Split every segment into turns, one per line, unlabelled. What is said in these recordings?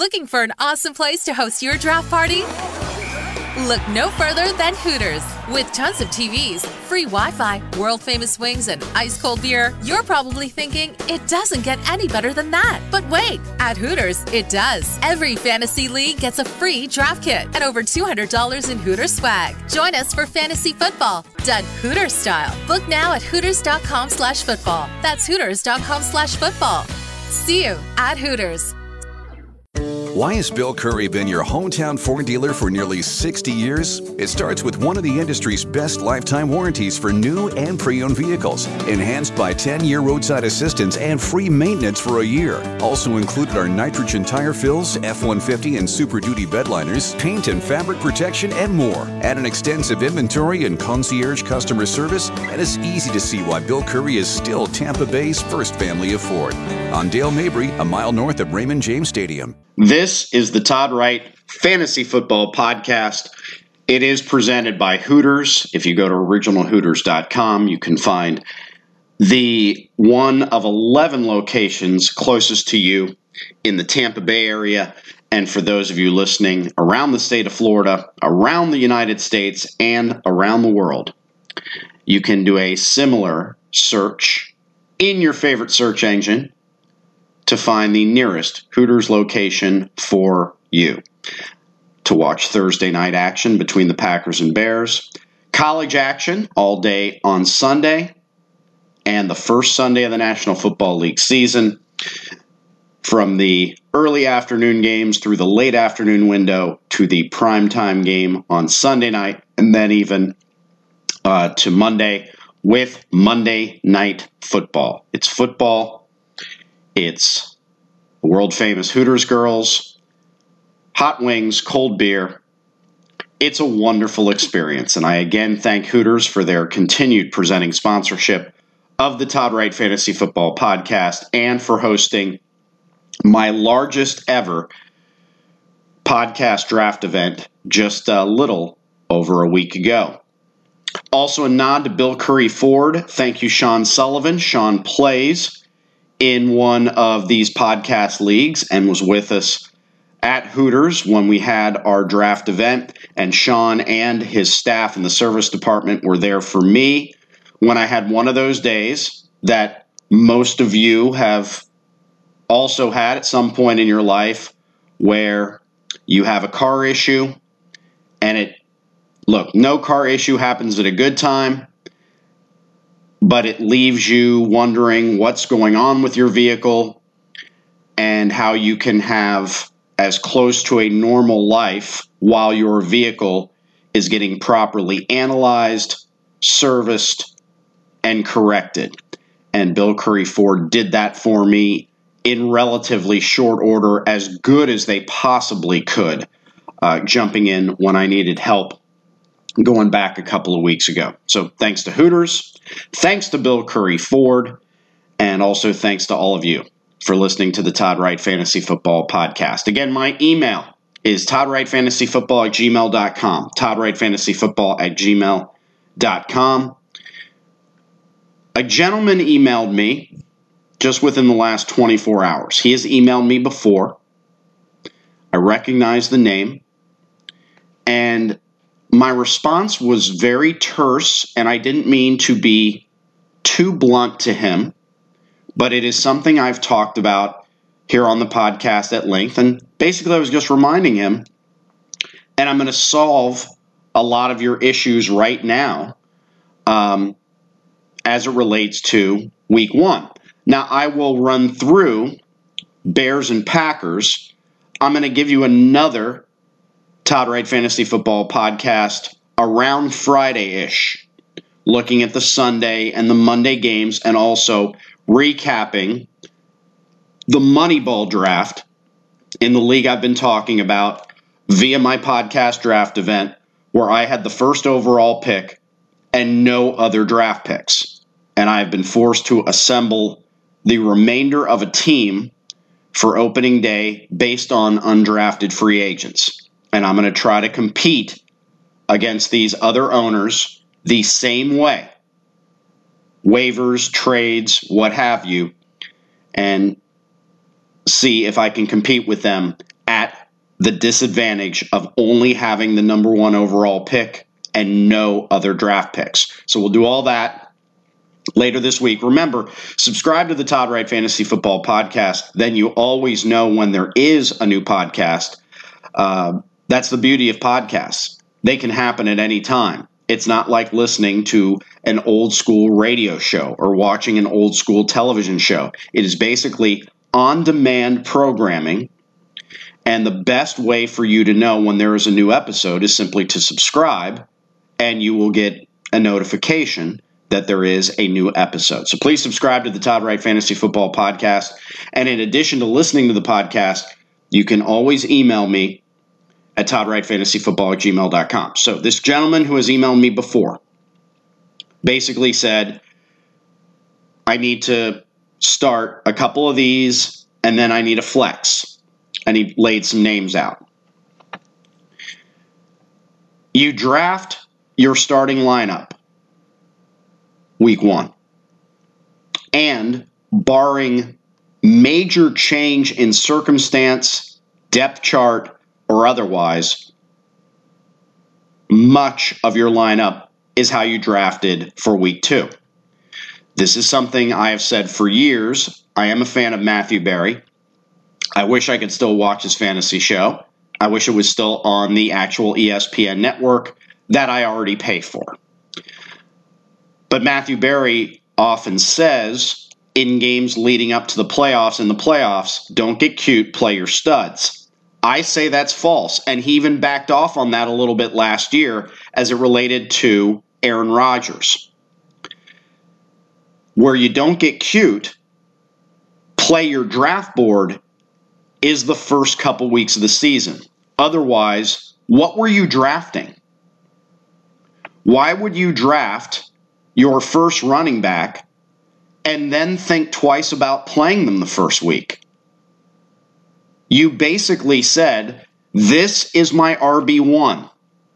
Looking for an awesome place to host your draft party? Look no further than Hooters. With tons of TVs, free Wi-Fi, world-famous wings, and ice-cold beer, you're probably thinking, it doesn't get any better than that. But wait, at Hooters, it does. Every fantasy league gets a free draft kit and over $200 in Hooters swag. Join us for fantasy football, done Hooters style. Book now at Hooters.com/football. That's Hooters.com/football. See you at Hooters.
Why has Bill Curry been your hometown Ford dealer for nearly 60 years? It starts with one of the industry's best lifetime warranties for new and pre-owned vehicles, enhanced by 10-year roadside assistance and free maintenance for a year. Also included are nitrogen tire fills, F-150 and Super Duty bedliners, paint and fabric protection, and more. At an extensive inventory and concierge customer service, and it's easy to see why Bill Curry is still Tampa Bay's first family of Ford. On Dale Mabry, a mile north of Raymond James Stadium.
This is the Todd Wright Fantasy Football Podcast. It is presented by Hooters. If you go to originalhooters.com, you can find the one of 11 locations closest to you in the Tampa Bay area. And for those of you listening around the state of Florida, around the United States, and around the world, you can do a similar search in your favorite search engine to find the nearest Hooters location for you. To watch Thursday night action between the Packers and Bears, college action all day on Sunday, and the first Sunday of the National Football League season, from the early afternoon games through the late afternoon window to the primetime game on Sunday night, and then even to Monday with Monday Night Football. It's football. It's world-famous Hooters girls, hot wings, cold beer. It's a wonderful experience, and I again thank Hooters for their continued presenting sponsorship of the Todd Wright Fantasy Football Podcast and for hosting my largest ever podcast draft event just a little over a week ago. Also a nod to Bill Curry Ford. Thank you, Sean Sullivan. Sean plays in one of these podcast leagues and was with us at Hooters when we had our draft event, and Sean and his staff in the service department were there for me when I had one of those days that most of you have also had at some point in your life where you have a car issue and no car issue happens at a good time, but it leaves you wondering what's going on with your vehicle and how you can have as close to a normal life while your vehicle is getting properly analyzed, serviced, and corrected. And Bill Curry Ford did that for me in relatively short order, as good as they possibly could, jumping in when I needed help going back a couple of weeks ago. So thanks to Hooters, thanks to Bill Curry Ford, and also thanks to all of you for listening to the Todd Wright Fantasy Football Podcast. Again, my email is toddwrightfantasyfootball@gmail.com, toddwrightfantasyfootball@gmail.com. A gentleman emailed me just within the last 24 hours. He has emailed me before. I recognize the name, and my response was very terse, and I didn't mean to be too blunt to him, but it is something I've talked about here on the podcast at length, and basically I was just reminding him, and I'm going to solve a lot of your issues right now as it relates to Week 1. Now, I will run through Bears and Packers. I'm going to give you another Todd Wright Fantasy Football Podcast around Friday-ish, looking at the Sunday and the Monday games, and also recapping the Moneyball draft in the league I've been talking about via my podcast draft event, where I had the first overall pick and no other draft picks. And I've been forced to assemble the remainder of a team for opening day based on undrafted free agents. And I'm going to try to compete against these other owners the same way. Waivers, trades, what have you, and see if I can compete with them at the disadvantage of only having the number 1 overall pick and no other draft picks. So we'll do all that later this week. Remember, subscribe to the Todd Wright Fantasy Football Podcast. Then you always know when there is a new podcast. That's the beauty of podcasts. They can happen at any time. It's not like listening to an old school radio show or watching an old school television show. It is basically on-demand programming. And the best way for you to know when there is a new episode is simply to subscribe, and you will get a notification that there is a new episode. So please subscribe to the Todd Wright Fantasy Football Podcast. And in addition to listening to the podcast, you can always email me at toddwrightfantasyfootball@gmail.com. So this gentleman who has emailed me before basically said, I need to start a couple of these, and then I need a flex. And he laid some names out. You draft your starting lineup week 1. And barring major change in circumstance, depth chart, or otherwise, much of your lineup is how you drafted for week 2. This is something I have said for years. I am a fan of Matthew Berry. I wish I could still watch his fantasy show. I wish it was still on the actual ESPN network that I already pay for. But Matthew Berry often says, in games leading up to the playoffs, don't get cute, play your studs. I say that's false, and he even backed off on that a little bit last year as it related to Aaron Rodgers. Where you don't get cute, play your draft board is the first couple weeks of the season. Otherwise, what were you drafting? Why would you draft your first running back and then think twice about playing them the first week? You basically said, this is my RB1.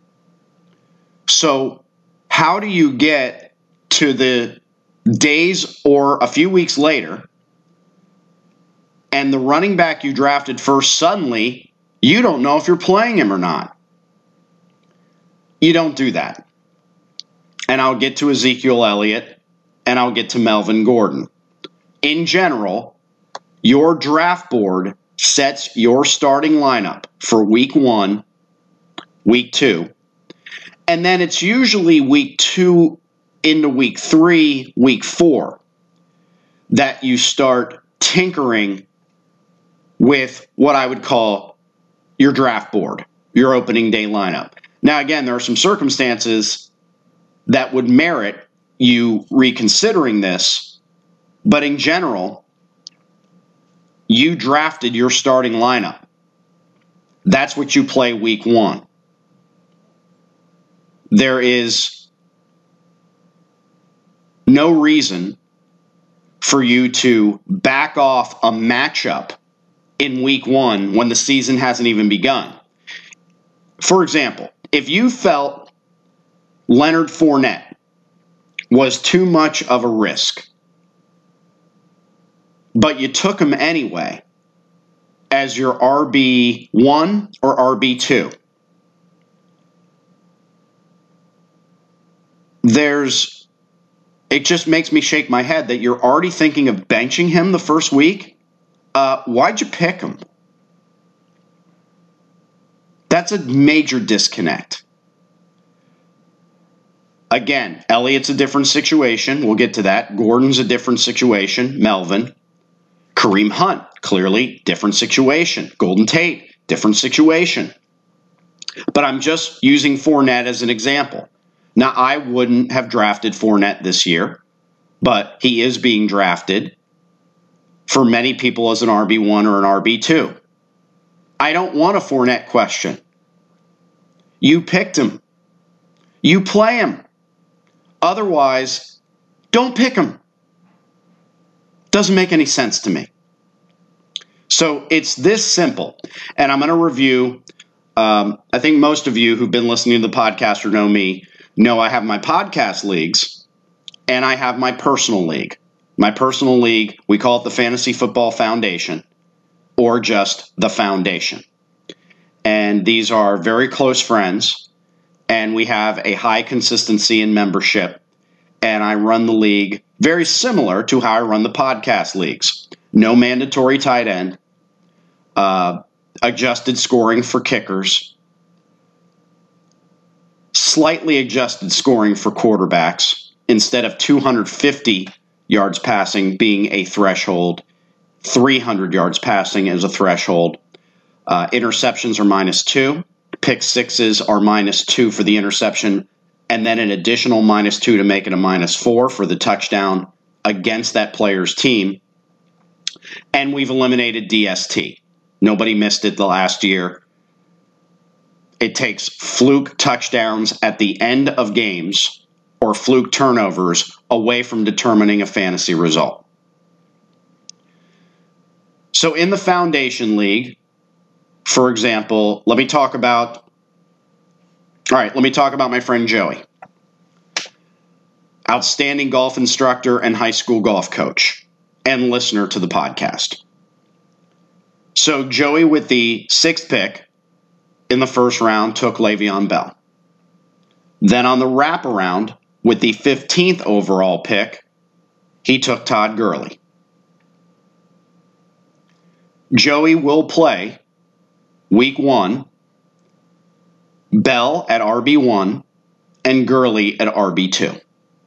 So how do you get to the days or a few weeks later, and the running back you drafted first, suddenly, you don't know if you're playing him or not? You don't do that. And I'll get to Ezekiel Elliott, and I'll get to Melvin Gordon. In general, your draft board sets your starting lineup for week 1, week 2, and then it's usually week 2 into week 3, week 4, that you start tinkering with what I would call your draft board, your opening day lineup. Now, again, there are some circumstances that would merit you reconsidering this, but in general, you drafted your starting lineup. That's what you play week 1. There is no reason for you to back off a matchup in week 1 when the season hasn't even begun. For example, if you felt Leonard Fournette was too much of a risk, but you took him anyway as your RB1 or RB2, it just makes me shake my head that you're already thinking of benching him the first week. Why'd you pick him? That's a major disconnect. Again, Elliott's a different situation. We'll get to that. Gordon's a different situation. Melvin. Kareem Hunt, clearly different situation. Golden Tate, different situation. But I'm just using Fournette as an example. Now, I wouldn't have drafted Fournette this year, but he is being drafted for many people as an RB1 or an RB2. I don't want a Fournette question. You picked him. You play him. Otherwise, don't pick him. Doesn't make any sense to me. So it's this simple. And I'm going to review, I think most of you who've been listening to the podcast or know me know I have my podcast leagues and I have my personal league. My personal league, we call it the Fantasy Football Foundation, or just the Foundation. and these are very close friends, and we have a high consistency in membership, and I run the league very similar to how I run the podcast leagues. No mandatory tight end, adjusted scoring for kickers, slightly adjusted scoring for quarterbacks. Instead of 250 yards passing being a threshold, 300 yards passing is a threshold. Interceptions are -2. Pick sixes are -2 for the interception, and then an additional -2 to make it a -4 for the touchdown against that player's team. And we've eliminated DST. Nobody missed it the last year. It takes fluke touchdowns at the end of games or fluke turnovers away from determining a fantasy result. So in the Foundation League, for example, let me talk about my friend Joey. Outstanding golf instructor and high school golf coach and listener to the podcast. So Joey, with the 6th pick in the first round, took Le'Veon Bell. Then on the wraparound, with the 15th overall pick, he took Todd Gurley. Joey will play week 1, Bell at RB1 and Gurley at RB2.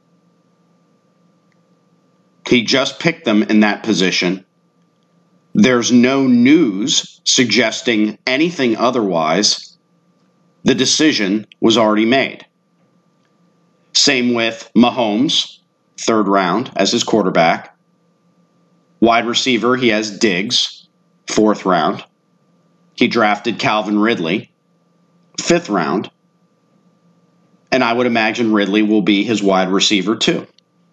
He just picked them in that position. There's no news suggesting anything otherwise. The decision was already made. Same with Mahomes, 3rd round as his quarterback. Wide receiver, he has Diggs, 4th round. He drafted Calvin Ridley, 5th round. And I would imagine Ridley will be his wide receiver too.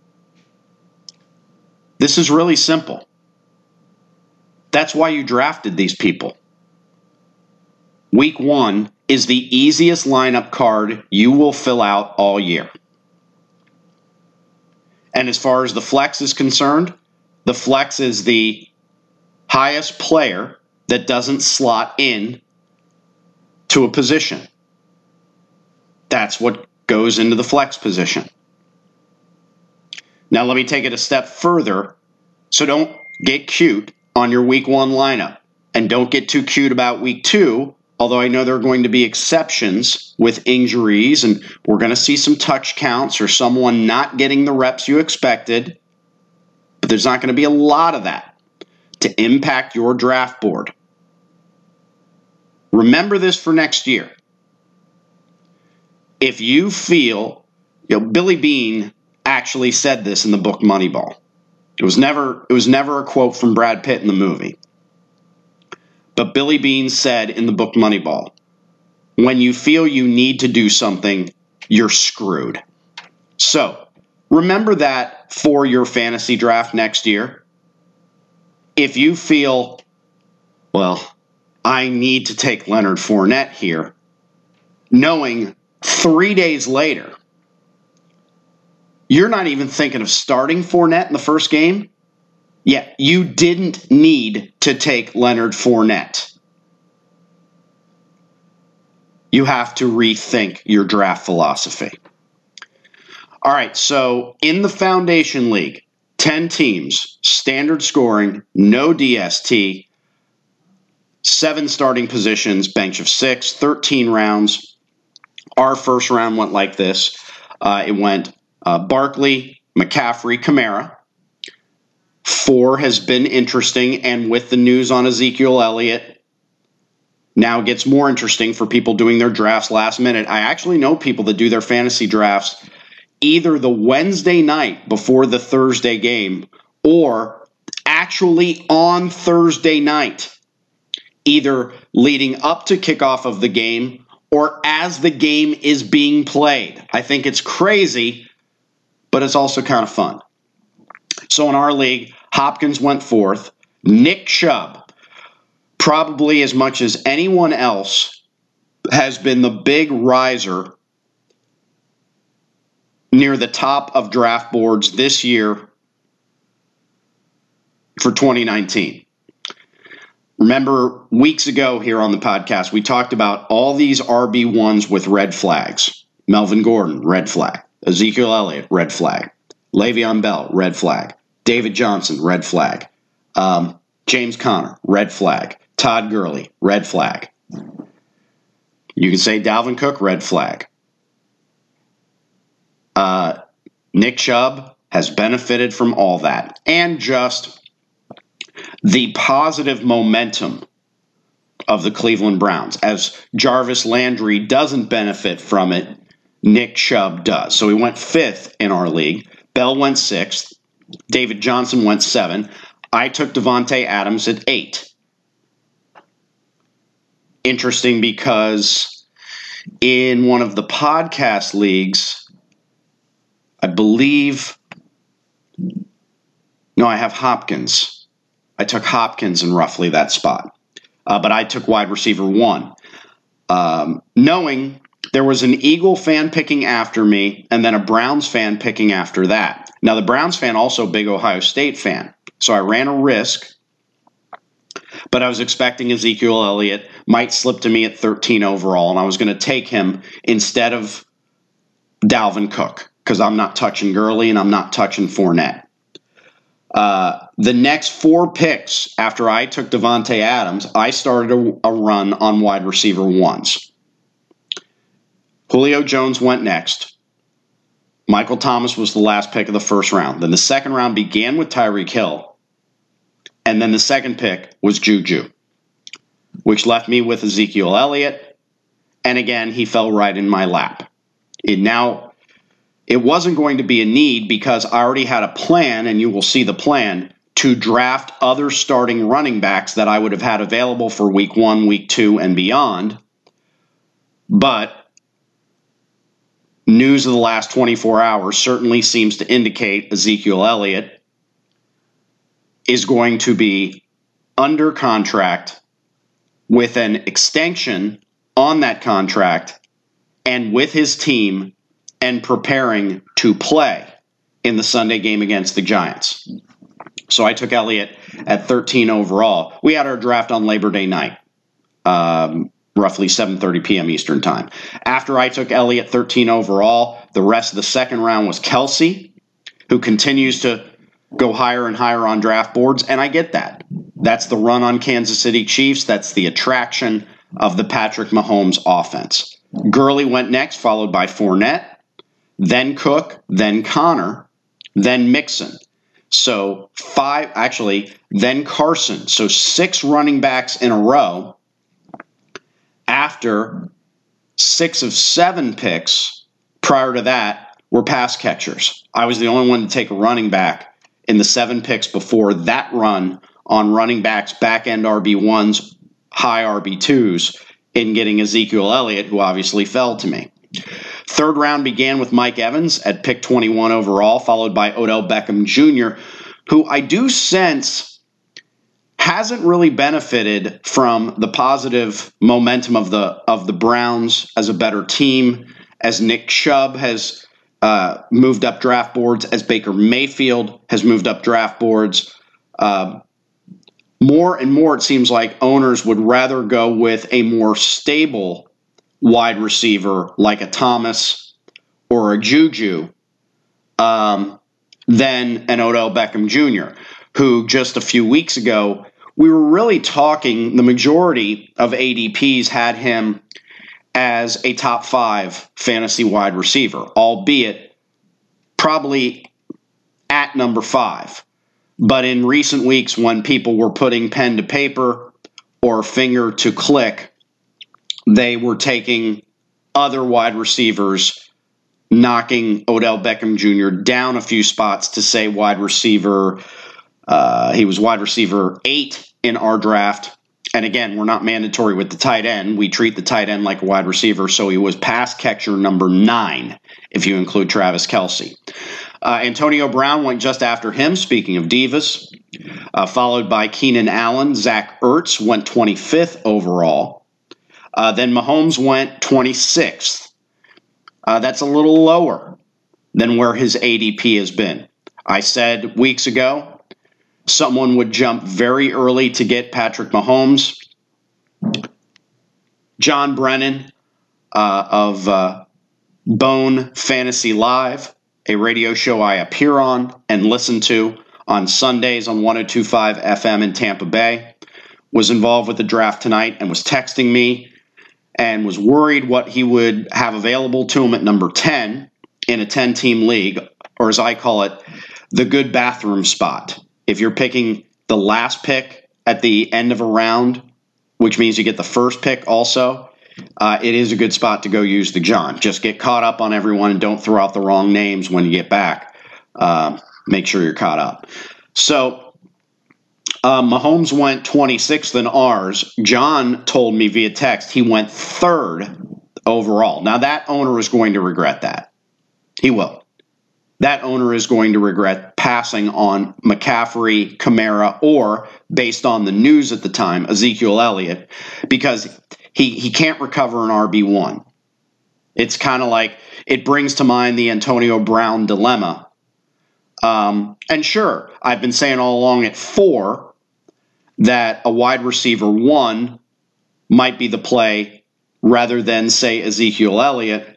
This is really simple. That's why you drafted these people. Week 1 is the easiest lineup card you will fill out all year. And as far as the flex is concerned, the flex is the highest player that doesn't slot in to a position. That's what goes into the flex position. Now let me take it a step further. So don't get cute on your week 1 lineup. And don't get too cute about week 2, although I know there are going to be exceptions with injuries, and we're going to see some touch counts or someone not getting the reps you expected. But there's not going to be a lot of that to impact your draft board. Remember this for next year. If you feel, Billy Beane actually said this in the book Moneyball. It was never a quote from Brad Pitt in the movie. But Billy Beane said in the book Moneyball, when you feel you need to do something, you're screwed. So, remember that for your fantasy draft next year. If you feel, I need to take Leonard Fournette here, knowing 3 days later, you're not even thinking of starting Fournette in the first game? Yeah, you didn't need to take Leonard Fournette. You have to rethink your draft philosophy. All right, so in the Foundation League, 10 teams, standard scoring, no DST, 7 starting positions, bench of 6, 13 rounds. Our first round went like this. It went Barkley, McCaffrey, Kamara. 4 has been interesting, and with the news on Ezekiel Elliott, now it gets more interesting for people doing their drafts last minute. I actually know people that do their fantasy drafts either the Wednesday night before the Thursday game or actually on Thursday night, either leading up to kickoff of the game or as the game is being played. I think it's crazy, but it's also kind of fun. So in our league, Hopkins went 4th. Nick Chubb, probably as much as anyone else, has been the big riser near the top of draft boards this year for 2019. Remember, weeks ago here on the podcast, we talked about all these RB1s with red flags. Melvin Gordon, red flag. Ezekiel Elliott, red flag. Le'Veon Bell, red flag. David Johnson, red flag. James Conner, red flag. Todd Gurley, red flag. You can say Dalvin Cook, red flag. Nick Chubb has benefited from all that. And just the positive momentum of the Cleveland Browns. As Jarvis Landry doesn't benefit from it, Nick Chubb does. So he went 5th in our league. Bell went 6th. David Johnson went 7th. I took Devontae Adams at 8. Interesting because in one of the podcast leagues, I believe, no, I have Hopkins. I took Hopkins in roughly that spot. But I took wide receiver 1. Knowing there was an Eagle fan picking after me and then a Browns fan picking after that. Now, the Browns fan also a big Ohio State fan. So I ran a risk, but I was expecting Ezekiel Elliott might slip to me at 13 overall, and I was going to take him instead of Dalvin Cook because I'm not touching Gurley and I'm not touching Fournette. The next 4 picks after I took Devontae Adams, I started a run on wide receiver 1s. Julio Jones went next. Michael Thomas was the last pick of the first round. Then the second round began with Tyreek Hill. And then the second pick was Juju, which left me with Ezekiel Elliott. And again, he fell right in my lap. It wasn't going to be a need because I already had a plan, and you will see the plan, to draft other starting running backs that I would have had available for week 1, week 2, and beyond. But news of the last 24 hours certainly seems to indicate Ezekiel Elliott is going to be under contract with an extension on that contract and with his team and preparing to play in the Sunday game against the Giants. So I took Elliott at 13 overall. We had our draft on Labor Day night, roughly 7:30 p.m. Eastern time. After I took Elliott 13 overall, the rest of the second round was Kelsey, who continues to go higher and higher on draft boards, and I get that. That's the run on Kansas City Chiefs. That's the attraction of the Patrick Mahomes offense. Gurley went next, followed by Fournette, then Cook, then Connor, then Mixon. So then Carson. So 6 running backs in a row after 6 of 7 picks prior to that were pass catchers. I was the only one to take a running back in the 7 picks before that run on running backs, back-end RB1s, high RB2s, in getting Ezekiel Elliott, who obviously fell to me. Third round began with Mike Evans at pick 21 overall, followed by Odell Beckham Jr., who I do sense hasn't really benefited from the positive momentum of the Browns as a better team, as Nick Chubb has moved up draft boards, as Baker Mayfield has moved up draft boards. More and more, it seems like owners would rather go with a more stable wide receiver like a Thomas or a Juju than an Odell Beckham Jr., who just a few weeks ago, we were really talking, the majority of ADPs had him as a top 5 fantasy wide receiver, albeit probably at number 5. But in recent weeks, when people were putting pen to paper or finger to click, they were taking other wide receivers, knocking Odell Beckham Jr. down a few spots to say wide receiver. He was wide receiver 8 in our draft. And again, we're not mandatory with the tight end. We treat the tight end like a wide receiver. So he was pass catcher number 9, if you include Travis Kelce. Antonio Brown went just after him, speaking of divas, followed by Keenan Allen. Zach Ertz went 25th overall. Then Mahomes went 26th. That's a little lower than where his ADP has been. I said weeks ago someone would jump very early to get Patrick Mahomes. John Brennan of Bone Fantasy Live, a radio show I appear on and listen to on Sundays on 102.5 FM in Tampa Bay, was involved with the draft tonight and was texting me and was worried what he would have available to him at number 10 in a 10-team league, or as I call it, the good bathroom spot. If you're picking the last pick at the end of a round, which means you get the first pick also, it is a good spot to go use the John. Just get caught up on everyone and don't throw out the wrong names when you get back. Make sure you're caught up. So Mahomes went 26th in ours. John told me via text he went 3rd overall. Now, that owner is going to regret that. He will. That owner is going to regret passing on McCaffrey, Kamara, or, based on the news at the time, Ezekiel Elliott, because he can't recover an RB1. It's kind of like, it brings to mind the Antonio Brown dilemma. And sure, I've been saying all along at 4 that a wide receiver 1 might be the play rather than, say, Ezekiel Elliott.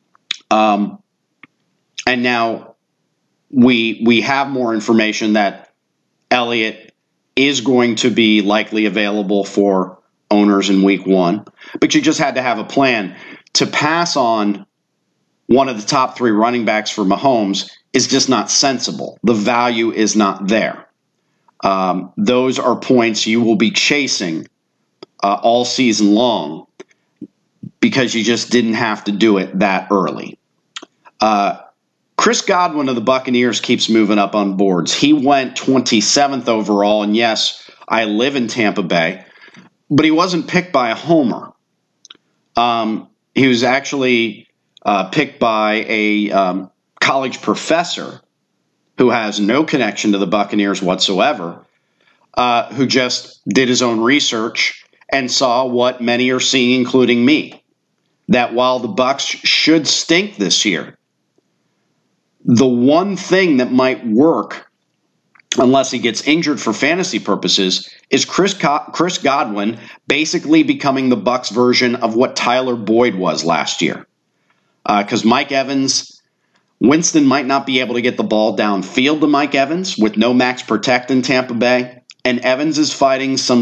And now we have more information that Elliott is going to be likely available for owners in week 1. But you just had to have a plan. To pass on one of the top 3 running backs for Mahomes is just not sensible. The value is not there. Those are points you will be chasing all season long because you just didn't have to do it that early. Chris Godwin of the Buccaneers keeps moving up on boards. He went 27th overall, and yes, I live in Tampa Bay, but he wasn't picked by a homer. He was actually picked by a college professor who has no connection to the Buccaneers whatsoever, who just did his own research and saw what many are seeing, including me, that while the Bucs should stink this year, the one thing that might work, unless he gets injured for fantasy purposes, is Chris Godwin basically becoming the Bucs version of what Tyler Boyd was last year. Because Mike Evans, Winston might not be able to get the ball downfield to Mike Evans with no max protect in Tampa Bay, and Evans is fighting some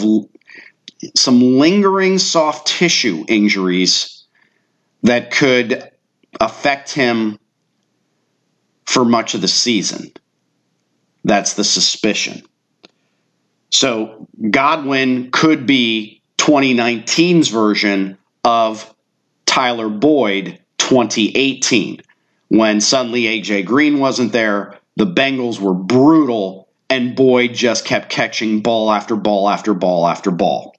lingering soft tissue injuries that could affect him for much of the season. That's the suspicion. So Godwin could be 2019's version of Tyler Boyd 2018, when suddenly A.J. Green wasn't there, the Bengals were brutal, and Boyd just kept catching ball after ball after ball after ball.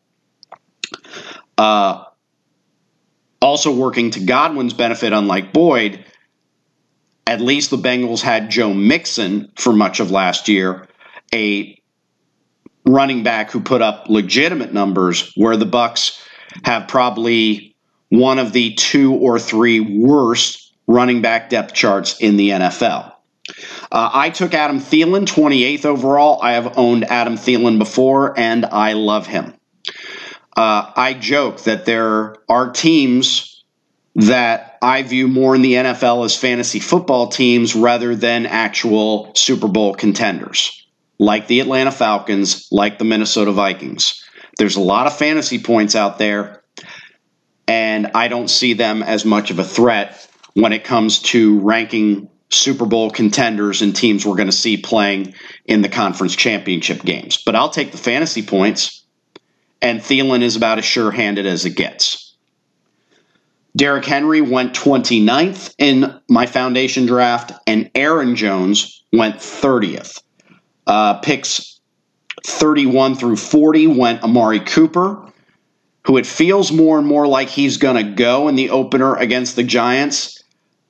Also working to Godwin's benefit, unlike Boyd, at least the Bengals had Joe Mixon for much of last year, a running back who put up legitimate numbers, where the Bucs have probably one of the 2 or 3 worst running back depth charts in the NFL. I took Adam Thielen, 28th overall. I have owned Adam Thielen before, and I love him. I joke that there are teams that I view more in the NFL as fantasy football teams rather than actual Super Bowl contenders, like the Atlanta Falcons, like the Minnesota Vikings. There's a lot of fantasy points out there, and I don't see them as much of a threat when it comes to ranking Super Bowl contenders and teams we're going to see playing in the conference championship games. But I'll take the fantasy points, and Thielen is about as sure-handed as it gets. Derrick Henry went 29th in my foundation draft, and Aaron Jones went 30th. Picks 31 through 40 went Amari Cooper, who it feels more and more like he's going to go in the opener against the Giants.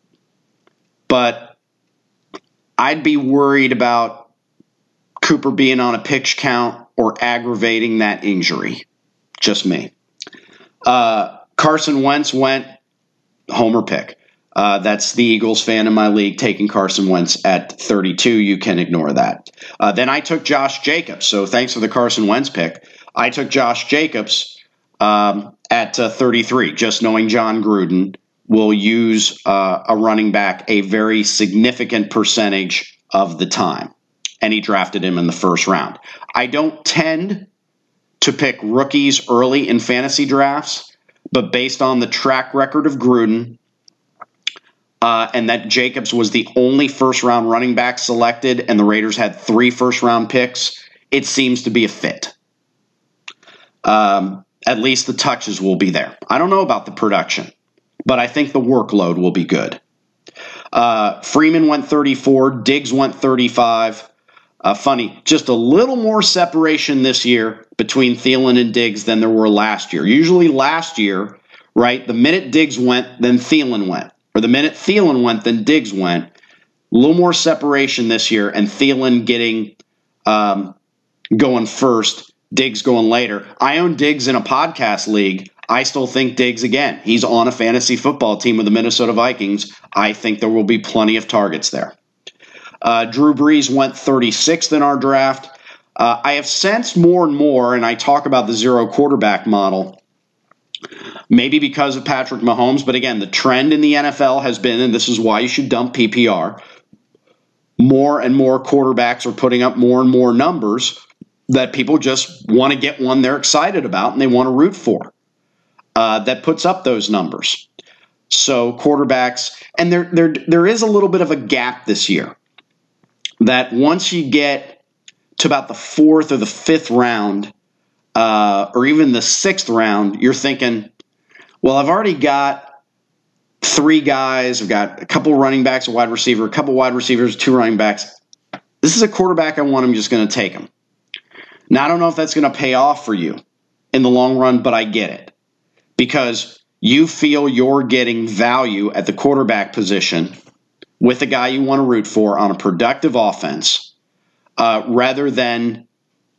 But I'd be worried about Cooper being on a pitch count or aggravating that injury. Just me. Carson Wentz went homer pick. That's the Eagles fan in my league taking Carson Wentz at 32. You can ignore that. Then I took Josh Jacobs. So thanks for the Carson Wentz pick. I took Josh Jacobs at 33, just knowing John Gruden will use a running back a very significant percentage of the time. And he drafted him in the first round. I don't tend to pick rookies early in fantasy drafts, but based on the track record of Gruden, and that Jacobs was the only first-round running back selected, and the Raiders had 3 first-round picks, it seems to be a fit. At least the touches will be there. I don't know about the production, but I think the workload will be good. Freeman went 34. Diggs went 35. Funny, just a little more separation this year between Thielen and Diggs than there were last year. Usually last year, right, the minute Diggs went, then Thielen went. Or the minute Thielen went, then Diggs went. A little more separation this year, and Thielen getting going first, Diggs going later. I own Diggs in a podcast league. I still think Diggs again. He's on a fantasy football team with the Minnesota Vikings. I think there will be plenty of targets there. Drew Brees went 36th in our draft. I have sensed more and more, and I talk about the zero quarterback model, maybe because of Patrick Mahomes, but again, the trend in the NFL has been, and this is why you should dump PPR, more and more quarterbacks are putting up more and more numbers that people just want to get one they're excited about and they want to root for. That puts up those numbers. So quarterbacks, and there is a little bit of a gap this year that once you get to about the 4th or the 5th round, or even the 6th round, you're thinking, well, I've already got 3 guys. I've got a couple running backs, a wide receiver, a couple wide receivers, 2 running backs. This is a quarterback I want. I'm just going to take him. Now, I don't know if that's going to pay off for you in the long run, but I get it. Because you feel you're getting value at the quarterback position with a guy you want to root for on a productive offense, rather than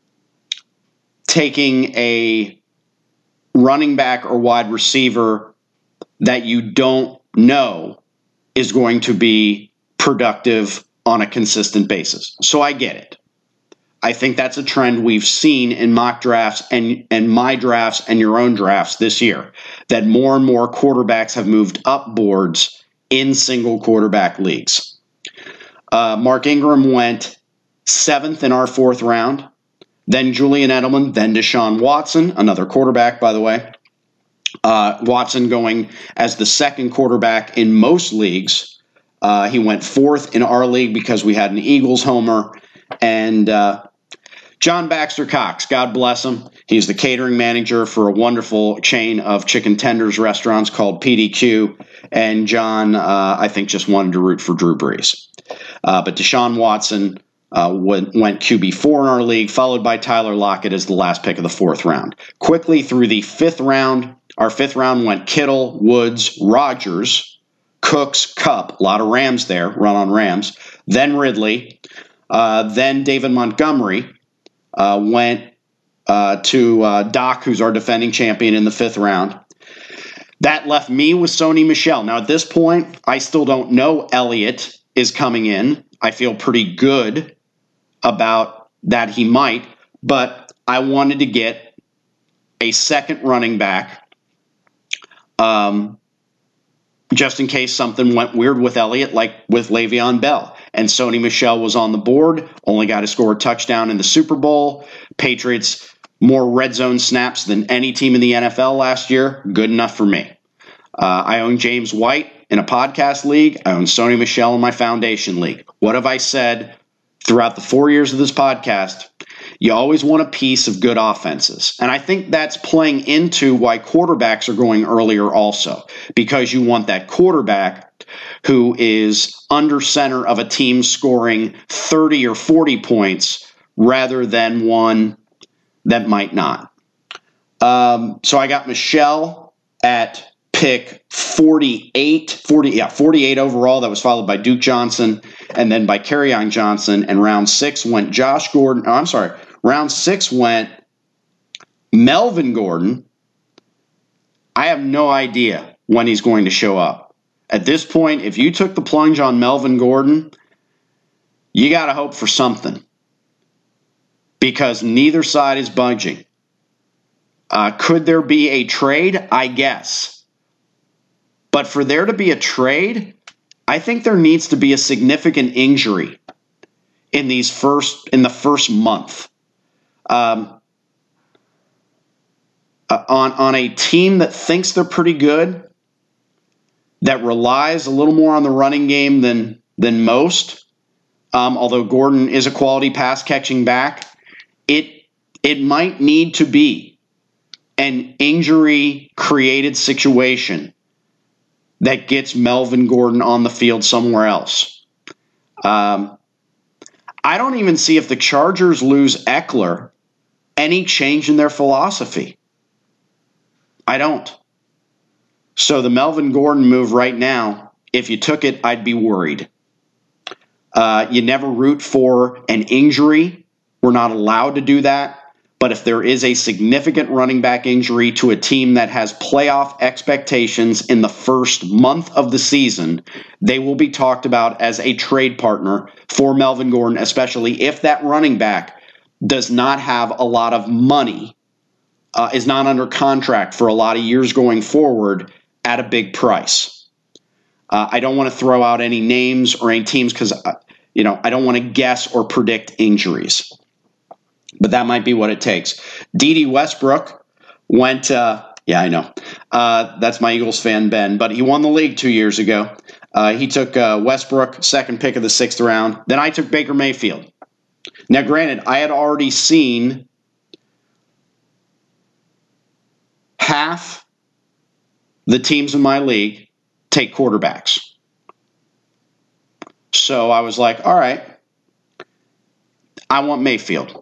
taking a running back or wide receiver that you don't know is going to be productive on a consistent basis. So I get it. I think that's a trend we've seen in mock drafts and my drafts and your own drafts this year, that more and more quarterbacks have moved up boards in single quarterback leagues. Mark Ingram went 7th in our 4th round, then Julian Edelman, then Deshaun Watson, another quarterback, by the way. Watson going as the 2nd quarterback in most leagues. He went 4th in our league because we had an Eagles homer. And John Baxter Cox, God bless him. He's the catering manager for a wonderful chain of chicken tenders restaurants called PDQ. And John, I think, just wanted to root for Drew Brees. But Deshaun Watson went QB4 in our league, followed by Tyler Lockett as the last pick of the 4th round. Quickly through the 5th round, our 5th round went Kittle, Woods, Rodgers, Cooks, Kupp, a lot of Rams there, run on Rams, then Ridley, then David Montgomery went to Doc, who's our defending champion, in the 5th round. That left me with Sony Michel. Now, at this point, I still don't know Elliott is coming in. I feel pretty good about that he might, but I wanted to get a second running back just in case something went weird with Elliott, like with Le'Veon Bell. And Sony Michel was on the board, only got to score a touchdown in the Super Bowl. Patriots, more red zone snaps than any team in the NFL last year. Good enough for me. I own James White in a podcast league. I own Sony Michel in my foundation league. What have I said throughout the 4 years of this podcast? You always want a piece of good offenses. And I think that's playing into why quarterbacks are going earlier also, because you want that quarterback who is under center of a team scoring 30 or 40 points rather than one that might not. So I got Michel at pick 48 overall. That was followed by Duke Johnson and then by Kerryon Johnson. And round 6 went Josh Gordon. Oh, I'm sorry. Round 6 went Melvin Gordon. I have no idea when he's going to show up. At this point, if you took the plunge on Melvin Gordon, you got to hope for something because neither side is budging. Could there be a trade? I guess. But for there to be a trade, I think there needs to be a significant injury in the first month. On a team that thinks they're pretty good, that relies a little more on the running game than most, although Gordon is a quality pass catching back, it might need to be an injury created situation that gets Melvin Gordon on the field somewhere else. I don't even see if the Chargers lose Eckler any change in their philosophy. I don't. So the Melvin Gordon move right now, if you took it, I'd be worried. You never root for an injury. We're not allowed to do that. But if there is a significant running back injury to a team that has playoff expectations in the first month of the season, they will be talked about as a trade partner for Melvin Gordon, especially if that running back does not have a lot of money, is not under contract for a lot of years going forward at a big price. I don't want to throw out any names or any teams because I don't want to guess or predict injuries. But that might be what it takes. Dede Westbrook went, I know. That's my Eagles fan, Ben. But he won the league 2 years ago. He took Westbrook, second pick of the 6th round. Then I took Baker Mayfield. Now, granted, I had already seen half the teams in my league take quarterbacks. So I was like, all right, I want Mayfield.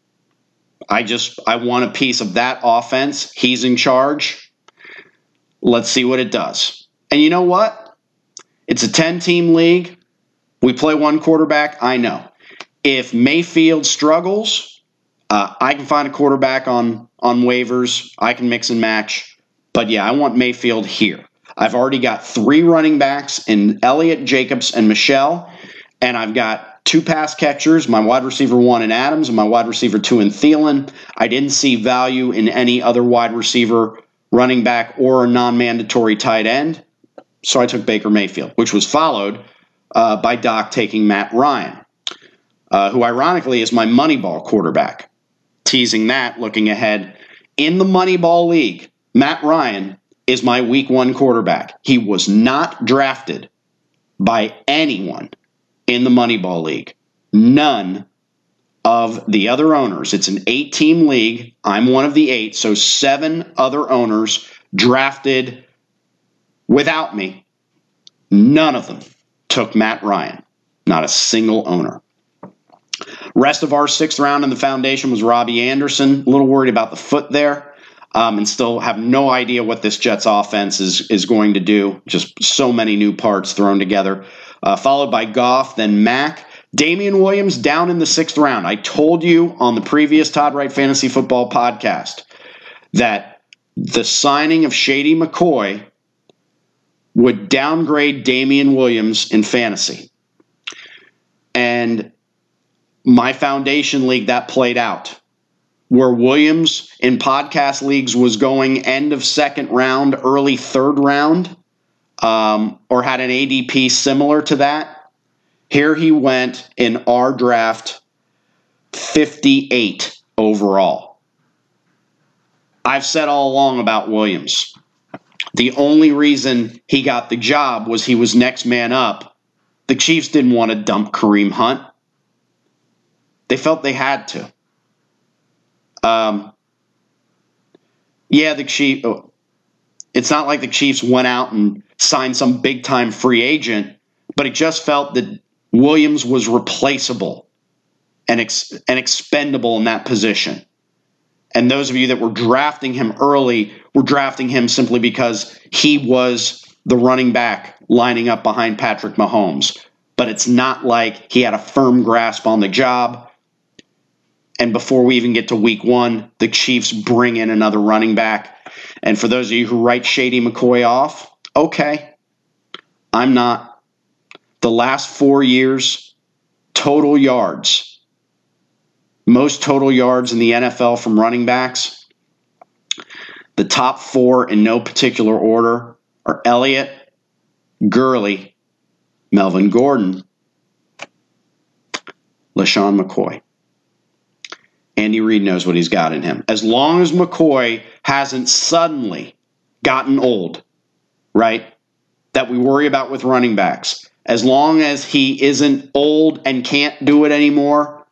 I want a piece of that offense. He's in charge. Let's see what it does. And you know what? It's a 10-team league. We play one quarterback. I know. If Mayfield struggles, I can find a quarterback on waivers. I can mix and match. But yeah, I want Mayfield here. I've already got 3 running backs in Elliott, Jacobs, and Michelle. And I've got 2 pass catchers, my wide receiver 1 in Adams and my wide receiver 2 in Thielen. I didn't see value in any other wide receiver, running back, or a non-mandatory tight end. So I took Baker Mayfield, which was followed by Doc taking Matt Ryan, who ironically is my Moneyball quarterback. Teasing that, looking ahead. In the Moneyball League, Matt Ryan is my week 1 quarterback. He was not drafted by anyone in the Moneyball League. None of the other owners. It's an 8-team league. I'm one of the 8, so 7 other owners drafted without me. None of them took Matt Ryan. Not a single owner. Rest of our 6th round in the foundation was Robbie Anderson. A little worried about the foot there. And still have no idea what this Jets offense is going to do. Just so many new parts thrown together. Followed by Goff, then Mack. Damian Williams down in the 6th round. I told you on the previous Todd Wright Fantasy Football podcast that the signing of Shady McCoy would downgrade Damian Williams in fantasy. And my foundation league, that played out. Where Williams in podcast leagues was going end of 2nd round, early 3rd round, or had an ADP similar to that. Here he went in our draft 58 overall. I've said all along about Williams. The only reason he got the job was he was next man up. The Chiefs didn't want to dump Kareem Hunt. They felt they had to. The Chiefs. It's not like the Chiefs went out and signed some big-time free agent, but it just felt that Williams was replaceable and expendable in that position. And those of you that were drafting him early were drafting him simply because he was the running back lining up behind Patrick Mahomes. But it's not like he had a firm grasp on the job. And before we even get to week 1, the Chiefs bring in another running back. And for those of you who write Shady McCoy off, okay. I'm not. The last 4 years, total yards, most total yards in the NFL from running backs, the top 4 in no particular order are Elliott, Gurley, Melvin Gordon, LaShawn McCoy. Andy Reid knows what he's got in him. As long as McCoy hasn't suddenly gotten old, right, that we worry about with running backs, as long as he isn't old and can't do it anymore,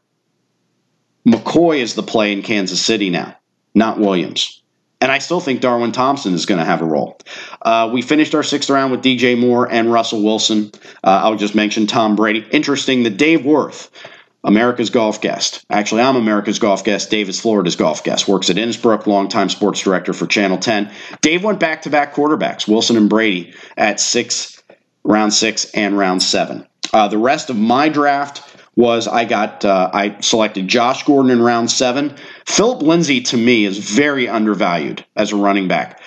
McCoy is the play in Kansas City now, not Williams. And I still think Darwin Thompson is going to have a role. We finished our 6th round with DJ Moore and Russell Wilson. I'll just mention Tom Brady. Interesting that Dave Worth, America's golf guest. Actually, I'm America's golf guest. Dave is Florida's golf guest. Works at Innsbruck, longtime sports director for Channel 10. Dave went back-to-back quarterbacks, Wilson and Brady, at round 6 and round 7. The rest of my draft was I selected Josh Gordon in round 7. Philip Lindsay, to me, is very undervalued as a running back.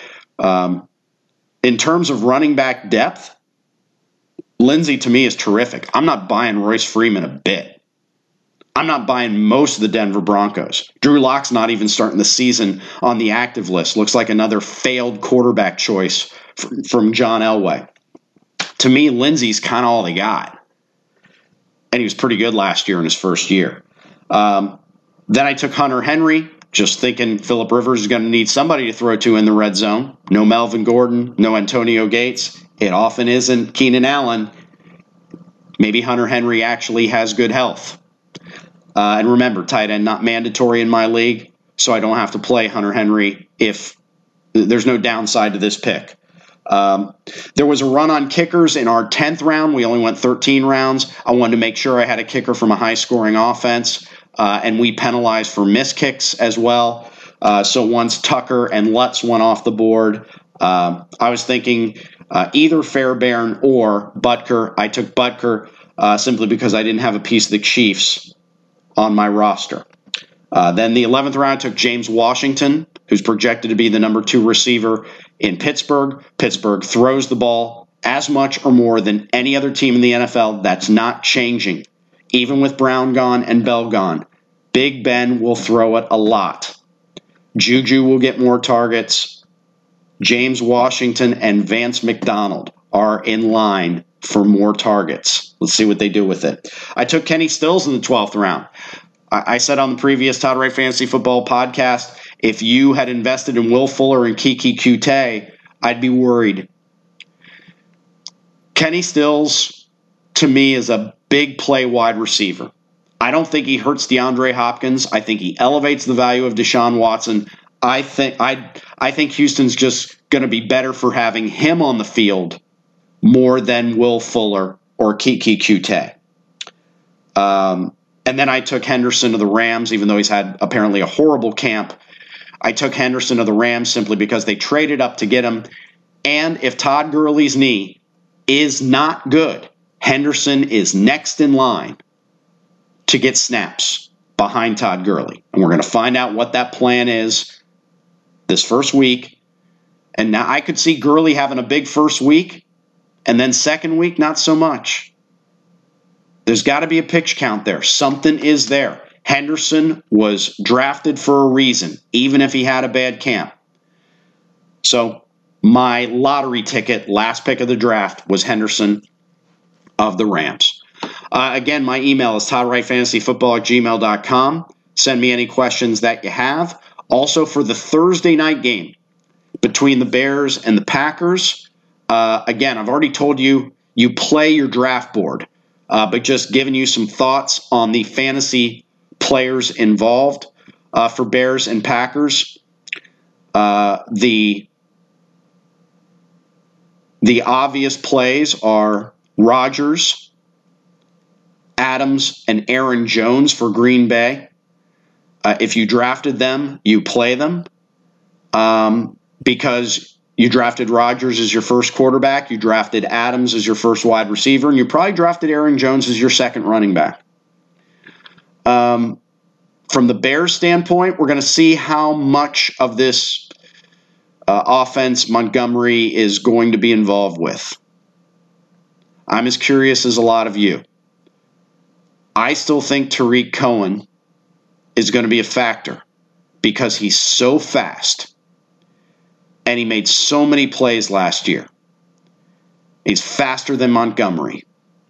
In terms of running back depth, Lindsay, to me, is terrific. I'm not buying Royce Freeman a bit. I'm not buying most of the Denver Broncos. Drew Lock's not even starting the season on the active list. Looks like another failed quarterback choice from John Elway. To me, Lindsay's kind of all they got. And he was pretty good last year in his first year. Then I took Hunter Henry, just thinking Phillip Rivers is going to need somebody to throw to in the red zone. No Melvin Gordon, no Antonio Gates. It often isn't Keenan Allen. Maybe Hunter Henry actually has good health. And remember, tight end not mandatory in my league, so I don't have to play Hunter Henry if there's no downside to this pick. There was a run on kickers in our 10th round. We only went 13 rounds. I wanted to make sure I had a kicker from a high-scoring offense, and we penalized for missed kicks as well. So once Tucker and Lutz went off the board, I was thinking either Fairbairn or Butker. I took Butker simply because I didn't have a piece of the Chiefs on my roster. Then the 11th round, I took James Washington, who's projected to be the number 2 receiver in Pittsburgh. Pittsburgh throws the ball as much or more than any other team in the NFL. That's not changing. Even with Brown gone and Bell gone, Big Ben will throw it a lot. Juju will get more targets. James Washington and Vance McDonald are in line for more targets. Let's see what they do with it. I took Kenny Stills in the 12th round. I said on the previous Todd Wright Fantasy Football podcast, if you had invested in Will Fuller and Kiki Kute, I'd be worried. Kenny Stills, to me, is a big play wide receiver. I don't think he hurts DeAndre Hopkins. I think he elevates the value of Deshaun Watson. I think Houston's just going to be better for having him on the field more than Will Fuller or Kiki Kute. And then I took Henderson of the Rams, even though he's had apparently a horrible camp. I took Henderson of the Rams simply because they traded up to get him. And if Todd Gurley's knee is not good, Henderson is next in line to get snaps behind Todd Gurley. And we're going to find out what that plan is this first week. And now I could see Gurley having a big first week, and then second week, not so much. There's got to be a pitch count there. Something is there. Henderson was drafted for a reason, even if he had a bad camp. So my lottery ticket, last pick of the draft, was Henderson of the Rams. Again, my email is toddwrightfantasyfootball@gmail.com. Send me any questions that you have. Also, for the Thursday night game between the Bears and the Packers, again, I've already told you, you play your draft board. But just giving you some thoughts on the fantasy players involved for Bears and Packers. The obvious plays are Rodgers, Adams, and Aaron Jones for Green Bay. If you drafted them, you play them because you drafted Rodgers as your first quarterback, you drafted Adams as your first wide receiver, and you probably drafted Aaron Jones as your second running back. From the Bears standpoint, we're going to see how much of this offense Montgomery is going to be involved with. I'm as curious as a lot of you. I still think Tarik Cohen is going to be a factor because he's so fast and he made so many plays last year. He's faster than Montgomery.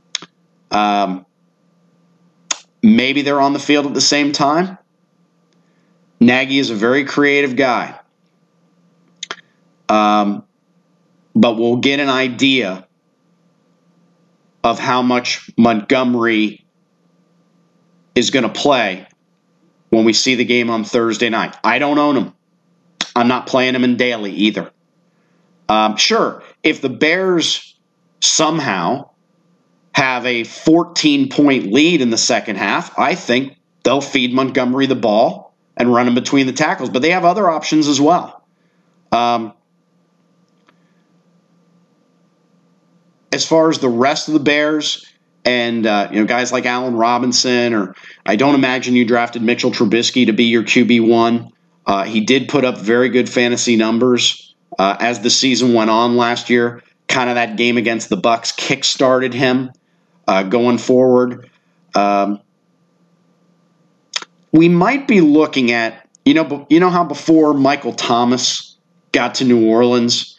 Maybe they're on the field at the same time. Nagy is a very creative guy. But we'll get an idea of how much Montgomery is going to play when we see the game on Thursday night. I don't own him. I'm not playing him in daily either. Sure, if the Bears somehow have a 14-point lead in the second half, I think they'll feed Montgomery the ball and run him between the tackles. But they have other options as well. As far as the rest of the Bears and guys like Allen Robinson, or I don't imagine you drafted Mitchell Trubisky to be your QB1. He did put up very good fantasy numbers as the season went on last year. Kind of that game against the Bucs kick-started him going forward. We might be looking at, you know how before Michael Thomas got to New Orleans,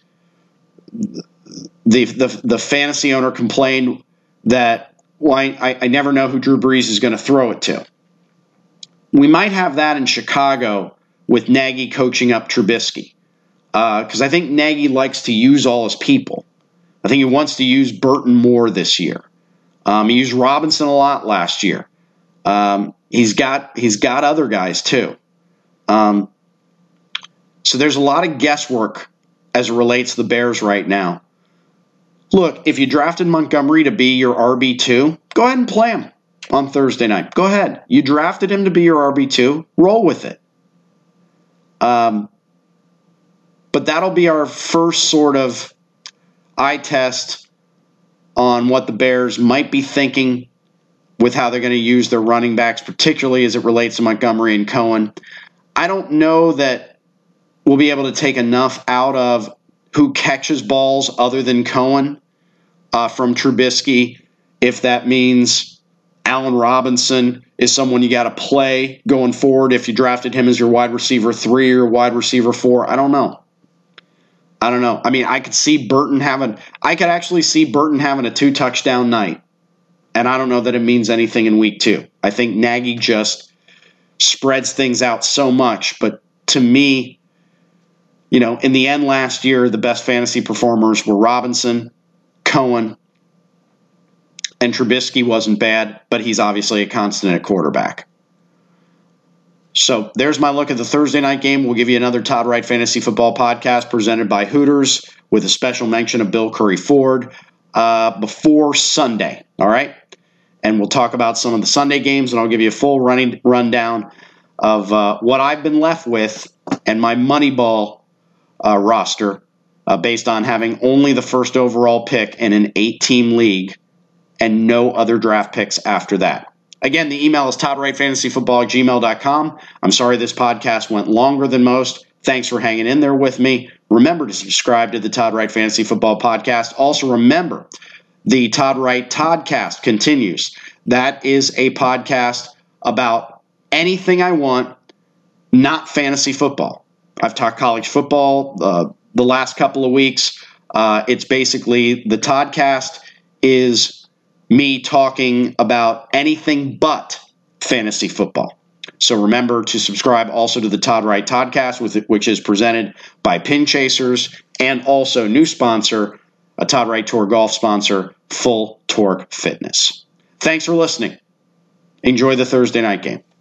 the fantasy owner complained that, well, I never know who Drew Brees is going to throw it to. We might have that in Chicago with Nagy coaching up Trubisky, because I think Nagy likes to use all his people. I think he wants to use Burton more this year. He used Robinson a lot last year. He's got other guys too. So there's a lot of guesswork as it relates to the Bears right now. Look, if you drafted Montgomery to be your RB2, go ahead and play him on Thursday night. Go ahead. You drafted him to be your RB2. Roll with it. But that'll be our first sort of eye test on what the Bears might be thinking with how they're going to use their running backs, particularly as it relates to Montgomery and Cohen. I don't know that we'll be able to take enough out of who catches balls other than Cohen from Trubisky, if that means Allen Robinson is someone you got to play going forward if you drafted him as your wide receiver 3 or wide receiver 4. I don't know. I mean, I could actually see Burton having a 2-touchdown night, and I don't know that it means anything in week 2. I think Nagy just spreads things out so much, but to me, in the end last year, the best fantasy performers were Robinson, Cohen, and Trubisky wasn't bad, but he's obviously a constant at quarterback. So there's my look at the Thursday night game. We'll give you another Todd Wright Fantasy Football podcast presented by Hooters with a special mention of Bill Curry Ford before Sunday, all right? And we'll talk about some of the Sunday games, and I'll give you a full rundown of what I've been left with and my Moneyball roster based on having only the first overall pick in an 8-team league and no other draft picks after that. Again, the email is toddwrightfantasyfootball@gmail.com. I'm sorry this podcast went longer than most. Thanks for hanging in there with me. Remember to subscribe to the Todd Wright Fantasy Football Podcast. Also remember, the Todd Wright Toddcast continues. That is a podcast about anything I want, not fantasy football. I've talked college football the last couple of weeks. It's basically the Toddcast is me talking about anything but fantasy football. So remember to subscribe also to the Todd Wright Toddcast, which is presented by Pin Chasers, and also new sponsor, a Todd Wright Tour golf sponsor, Full Torque Fitness. Thanks for listening. Enjoy the Thursday night game.